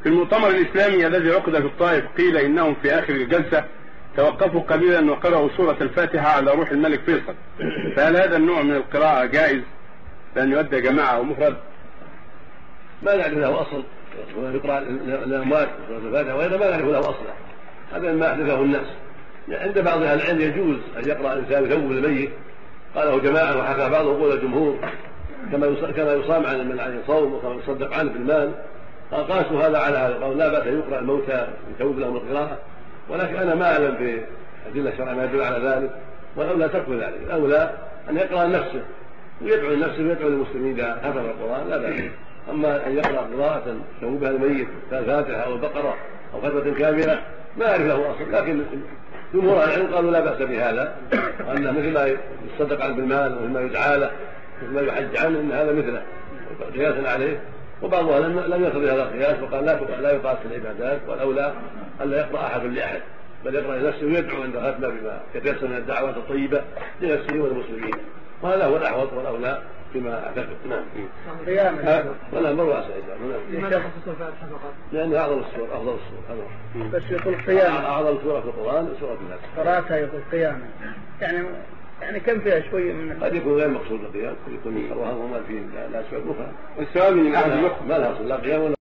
في المؤتمر الإسلامي الذي عقد في الطائف قيل إنهم في آخر الجلسة توقفوا قليلا وقرأوا سورة الفاتحة على روح الملك فيصل، فهل هذا النوع من القراءة جائز لأن يؤدى جماعة أو مفرد؟ ما نعرف له أصل، يقرأ الأموات سورة الفاتحة وهذا ما نعرف له أصلا، هذا ما أحدثه الناس. عند بعض أهل العلم يجوز أن يقرأ الإنسان ثوب الميت، قاله جماعة وحكى بعضهم قول الجمهور، كما يصام عن الصوم وكما يصدق عنه بالمال، قاسوا هذا على هذا، قالوا لا بأس يقرأ الموتى بثوب لهم القراءة، ولكن أنا ما أعلم بأدلة الشرع ما يدل على ذلك، والأولى ترك ذلك، الأولى أن يقرأ لنفسه ويدعو لنفسه ويدعو للمسلمين إذا حفظ القرآن لا بأس. أما أن يقرأ قراءة ثوبها الميت كالفاتحة أو البقرة أو فترة كاملة ما أعرف له أصل، لكن جمهور العلم قالوا لا بأس بهذا، وأنه مثل ما يصدق عنه بالمال ومثل ما يدعى له مثل ما يحج عنه إن هذا مثله قياسا عليه. وبعضها لم يصل هذا القياس وقال لا يقاس العبادات، والأولى ألا يقرأ أحد لأحد بل يقرأ لنفسه ويدعو عند ختمه بما يتيسر من الدعوات الطيبة لنفسه وللمسلمين، وهذا هو الأحوط والأولى فيما أعتقد. نعم. ولا مرة أسأل لأنه أعظم السور أفضل السور. بس يقول قيامة أعظم سورة في القرآن سورة الفاتحة. قراءتها يقول قيامة، يعني كم فيها شوية من قد يكون غير مقصود القيام، قد يكون الرهان وما فيه لا أسباب أخرى. السؤال من الأحد ما لها أصل لا قيام ولا